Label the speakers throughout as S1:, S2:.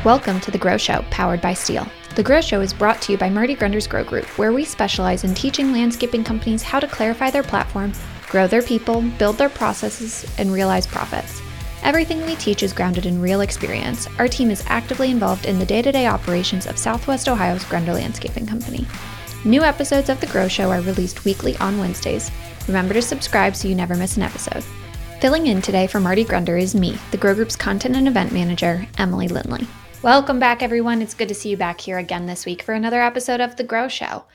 S1: Welcome to The Grow Show, powered by Steel. The Grow Show is brought to you by Marty Grunder's Grow Group, where we specialize in teaching landscaping companies how to clarify their platform, grow their people, build their processes, and realize profits. Everything we teach is grounded in real experience. Our team is actively involved in the day-to-day operations of Southwest Ohio's Grunder Landscaping Company. New episodes of The Grow Show are released weekly on Wednesdays. Remember to subscribe so you never miss an episode. Filling in today for Marty Grunder is me, the Grow Group's Content and Event Manager, Emily Lindley. Welcome back, everyone. It's good to see you back here again this week for another episode of The Grow Show.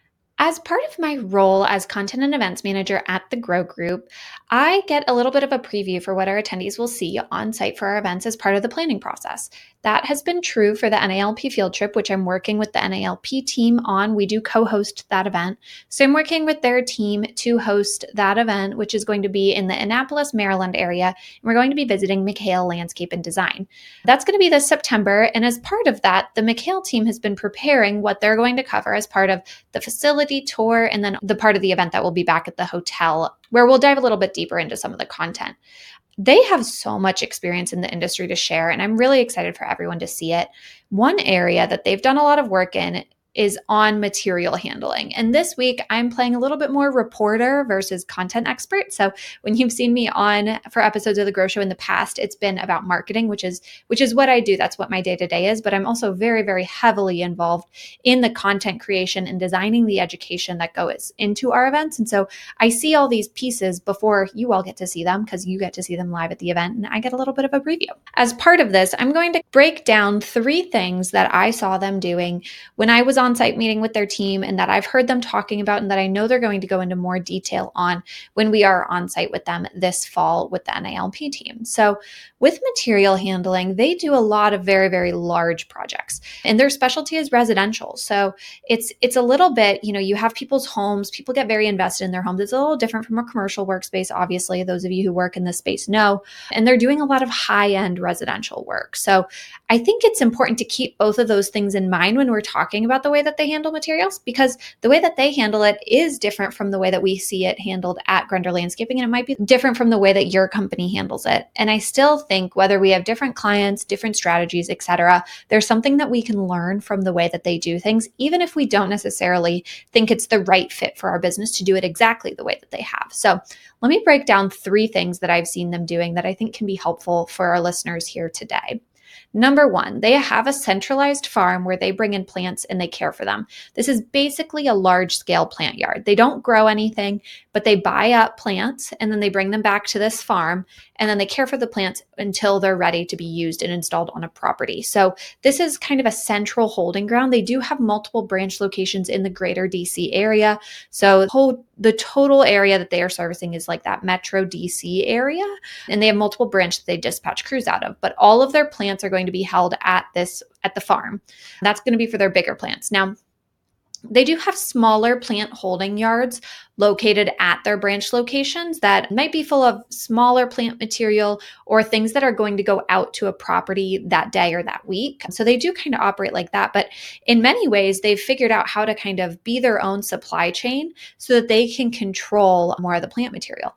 S1: As part of my role as Content and Events Manager at the Grow Group, I get a little bit of a preview for what our attendees will see on site for our events as part of the planning process. That has been true for the NALP field trip, which I'm working with the NALP team on. We do co-host that event. So I'm working with their team to host that event, which is going to be in the Annapolis, Maryland area. And we're going to be visiting McHale Landscape and Design. That's going to be this September. And as part of that, the McHale team has been preparing what they're going to cover as part of the facility tour and then the part of the event that will be back at the hotel, where we'll dive a little bit deeper into some of the content. They have so much experience in the industry to share, and I'm really excited for everyone to see it. One area that they've done a lot of work in is on material handling. And this week, I'm playing a little bit more reporter versus content expert. So when you've seen me on for episodes of The Grow Show in the past, it's been about marketing, which is what I do. That's what my day-to-day is. But I'm also very, very heavily involved in the content creation and designing the education that goes into our events. And so I see all these pieces before you all get to see them, because you get to see them live at the event, and I get a little bit of a preview. As part of this, I'm going to break down 3 things that I saw them doing when I was on-site meeting with their team, and that I've heard them talking about, and that I know they're going to go into more detail on when we are on-site with them this fall with the NALP team. So with material handling, they do a lot of very, very large projects, and their specialty is residential. So it's a little bit, you have people's homes, people get very invested in their homes. It's a little different from a commercial workspace, obviously. Those of you who work in this space know, and they're doing a lot of high-end residential work. So I think it's important to keep both of those things in mind when we're talking about the way that they handle materials, because the way that they handle it is different from the way that we see it handled at Grunder Landscaping, and it might be different from the way that your company handles it. And I still think whether we have different clients, different strategies, etc., there's something that we can learn from the way that they do things, even if we don't necessarily think it's the right fit for our business to do it exactly the way that they have. So let me break down 3 things that I've seen them doing that I think can be helpful for our listeners here today. Number 1, they have a centralized farm where they bring in plants and they care for them. This is basically a large-scale plant yard. They don't grow anything, but they buy up plants and then they bring them back to this farm, and then they care for the plants until they're ready to be used and installed on a property. So this is kind of a central holding ground. They do have multiple branch locations in the greater DC area. So the total area that they are servicing is like that Metro DC area, and they have multiple branches that they dispatch crews out of. But all of their plants are going to be held at the farm. That's going to be for their bigger plants. Now, they do have smaller plant holding yards located at their branch locations that might be full of smaller plant material or things that are going to go out to a property that day or that week. So they do kind of operate like that. But in many ways, they've figured out how to kind of be their own supply chain so that they can control more of the plant material.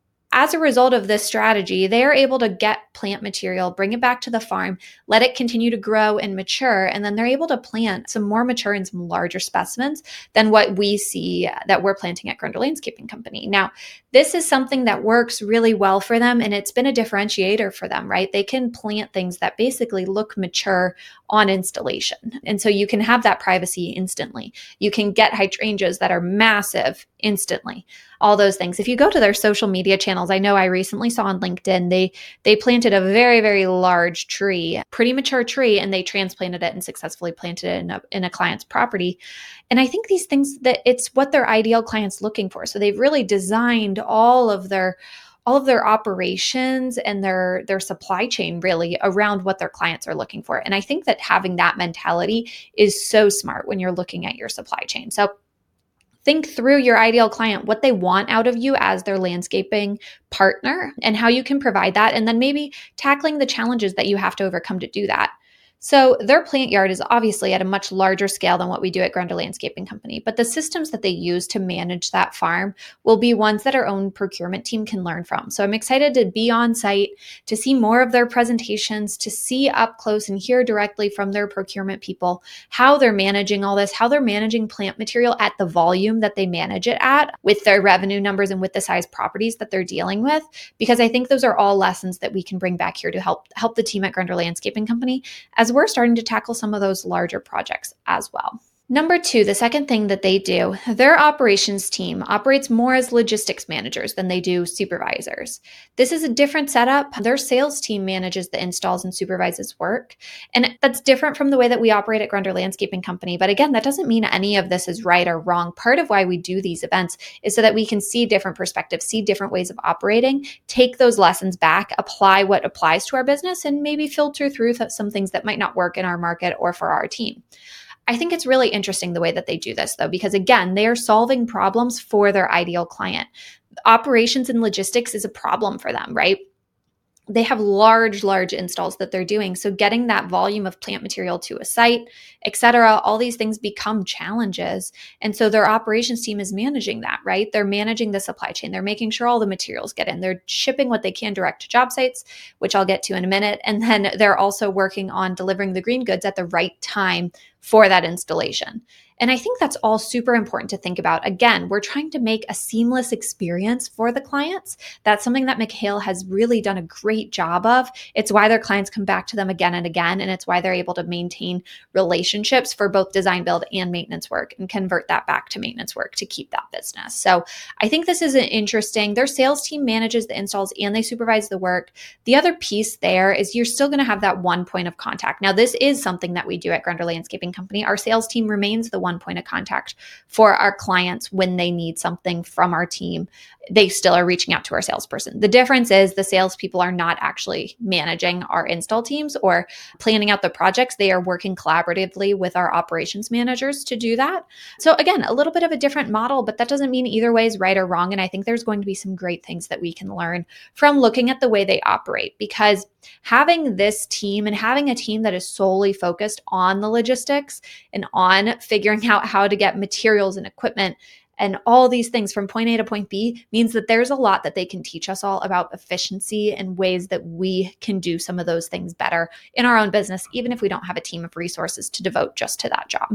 S1: As a result of this strategy, they are able to get plant material, bring it back to the farm, let it continue to grow and mature, and then they're able to plant some more mature and some larger specimens than what we see that we're planting at Grunder Landscaping Company. Now, this is something that works really well for them, and it's been a differentiator for them, right? They can plant things that basically look mature on installation. And so you can have that privacy instantly. You can get hydrangeas that are massive instantly. All those things. If you go to their social media channels, I know I recently saw on LinkedIn, they planted a very, very large tree, pretty mature tree, and they transplanted it and successfully planted it in a client's property. And I think these things, that it's what their ideal client's looking for. So they've really designed all of their operations and their supply chain really around what their clients are looking for. And I think that having that mentality is so smart when you're looking at your supply chain. So think through your ideal client, what they want out of you as their landscaping partner, and how you can provide that, and then maybe tackling the challenges that you have to overcome to do that. So their plant yard is obviously at a much larger scale than what we do at Grunder Landscaping Company, but the systems that they use to manage that farm will be ones that our own procurement team can learn from. So I'm excited to be on site, to see more of their presentations, to see up close and hear directly from their procurement people how they're managing all this, how they're managing plant material at the volume that they manage it at with their revenue numbers and with the size properties that they're dealing with, because I think those are all lessons that we can bring back here to help the team at Grunder Landscaping Company as we're starting to tackle some of those larger projects as well. Number two, the second thing that they do, their operations team operates more as logistics managers than they do supervisors. This is a different setup. Their sales team manages the installs and supervises work. And that's different from the way that we operate at Grunder Landscaping Company. But again, that doesn't mean any of this is right or wrong. Part of why we do these events is so that we can see different perspectives, see different ways of operating, take those lessons back, apply what applies to our business, and maybe filter through some things that might not work in our market or for our team. I think it's really interesting the way that they do this, though, because again, they are solving problems for their ideal client. Operations and logistics is a problem for them, right? They have large installs that they're doing. So getting that volume of plant material to a site, et cetera, all these things become challenges. And so their operations team is managing that, right? They're managing the supply chain. They're making sure all the materials get in. They're shipping what they can direct to job sites, which I'll get to in a minute. And then they're also working on delivering the green goods at the right time for that installation. And I think that's all super important to think about. Again, we're trying to make a seamless experience for the clients. That's something that McHale has really done a great job of. It's why their clients come back to them again and again, and it's why they're able to maintain relationships for both design, build, and maintenance work and convert that back to maintenance work to keep that business. So I think this is interesting. Their sales team manages the installs and they supervise the work. The other piece there is you're still going to have that one point of contact. Now, this is something that we do at Grunder Landscaping Company. Our sales team remains the one point of contact for our clients when they need something from our team. They still are reaching out to our salesperson. The difference is the salespeople are not actually managing our install teams or planning out the projects. They are working collaboratively with our operations managers to do that. So again, a little bit of a different model, but that doesn't mean either way is right or wrong. And I think there's going to be some great things that we can learn from looking at the way they operate, because having this team and having a team that is solely focused on the logistics and on figuring out how to get materials and equipment and all these things from point A to point B means that there's a lot that they can teach us all about efficiency and ways that we can do some of those things better in our own business, even if we don't have a team of resources to devote just to that job.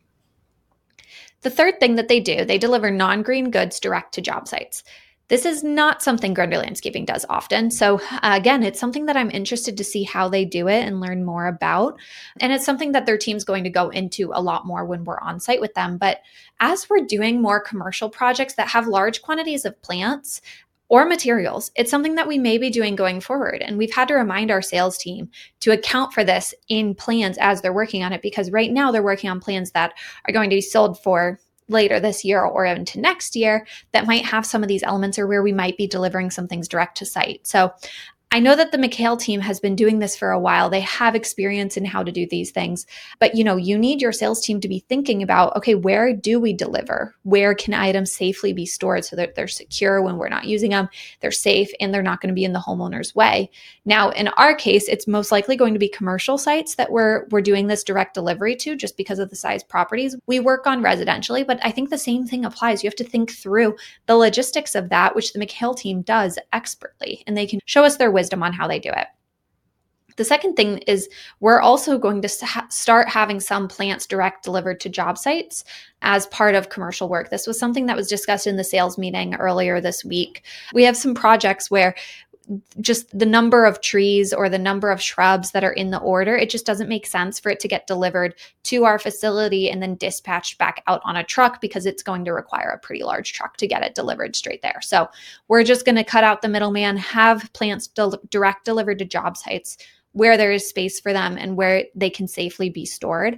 S1: The third thing that they do, they deliver non-green goods direct to job sites. This is not something Grunder Landscaping does often. So again, it's something that I'm interested to see how they do it and learn more about. And it's something that their team's going to go into a lot more when we're on site with them. But as we're doing more commercial projects that have large quantities of plants or materials, it's something that we may be doing going forward. And we've had to remind our sales team to account for this in plans as they're working on it, because right now they're working on plans that are going to be sold for later this year or into next year that might have some of these elements, or where we might be delivering some things direct to site. So I know that the McHale team has been doing this for a while. They have experience in how to do these things, but you need your sales team to be thinking about, okay, where do we deliver? Where can items safely be stored so that they're secure when we're not using them, they're safe, and they're not going to be in the homeowner's way? Now, in our case, it's most likely going to be commercial sites that we're doing this direct delivery to, just because of the size properties. We work on residentially, but I think the same thing applies. You have to think through the logistics of that, which the McHale team does expertly, and they can show us their wisdom on how they do it. The second thing is we're also going to start having some plants direct delivered to job sites as part of commercial work. This was something that was discussed in the sales meeting earlier this week. We have some projects where just the number of trees or the number of shrubs that are in the order, it just doesn't make sense for it to get delivered to our facility and then dispatched back out on a truck, because it's going to require a pretty large truck to get it delivered straight there. So we're just going to cut out the middleman, have plants direct delivered to job sites where there is space for them and where they can safely be stored.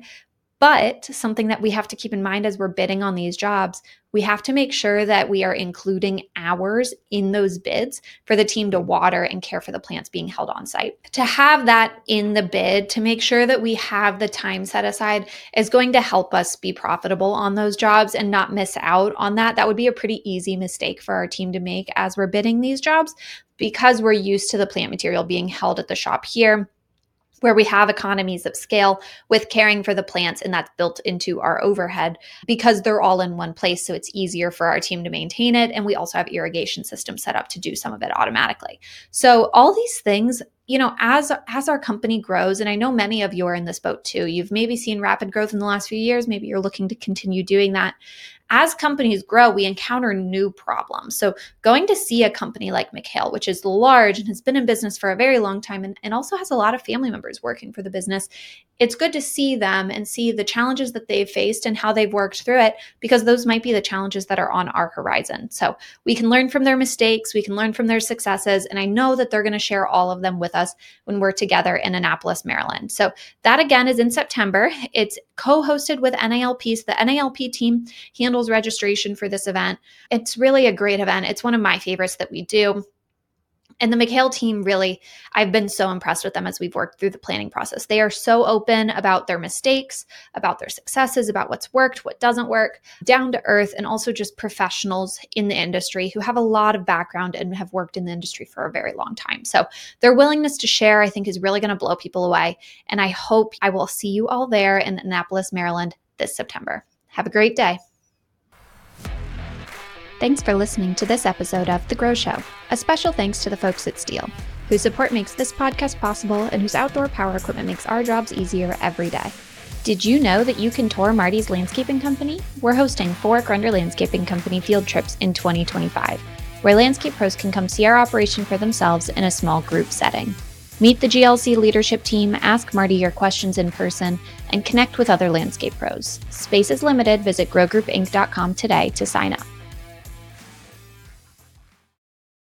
S1: But something that we have to keep in mind as we're bidding on these jobs, we have to make sure that we are including hours in those bids for the team to water and care for the plants being held on site. To have that in the bid, to make sure that we have the time set aside, is going to help us be profitable on those jobs and not miss out on that. That would be a pretty easy mistake for our team to make as we're bidding these jobs, because we're used to the plant material being held at the shop here. where we have economies of scale with caring for the plants, and that's built into our overhead because they're all in one place. So it's easier for our team to maintain it. And we also have irrigation systems set up to do some of it automatically. So all these things, as our company grows, and I know many of you are in this boat too, you've maybe seen rapid growth in the last few years, maybe you're looking to continue doing that. As companies grow, we encounter new problems. So going to see a company like McHale, which is large and has been in business for a very long time and also has a lot of family members working for the business, it's good to see them and see the challenges that they've faced and how they've worked through it, because those might be the challenges that are on our horizon. So we can learn from their mistakes, we can learn from their successes, and I know that they're going to share all of them with us when we're together in Annapolis, Maryland. So that again is in September. It's co-hosted with NALP. So the NALP team handles registration for this event. It's really a great event. It's one of my favorites that we do. And the McHale team, really, I've been so impressed with them as we've worked through the planning process. They are so open about their mistakes, about their successes, about what's worked, what doesn't work, down to earth, and also just professionals in the industry who have a lot of background and have worked in the industry for a very long time. So their willingness to share, I think, is really going to blow people away. And I hope I will see you all there in Annapolis, Maryland this September. Have a great day. Thanks for listening to this episode of The Grow Show. A special thanks to the folks at Stihl, whose support makes this podcast possible and whose outdoor power equipment makes our jobs easier every day. Did you know that you can tour Marty's Landscaping Company? We're hosting 4 Grunder Landscaping Company field trips in 2025, where landscape pros can come see our operation for themselves in a small group setting. Meet the GLC leadership team, ask Marty your questions in person, and connect with other landscape pros. Space is limited. Visit growgroupinc.com today to sign up.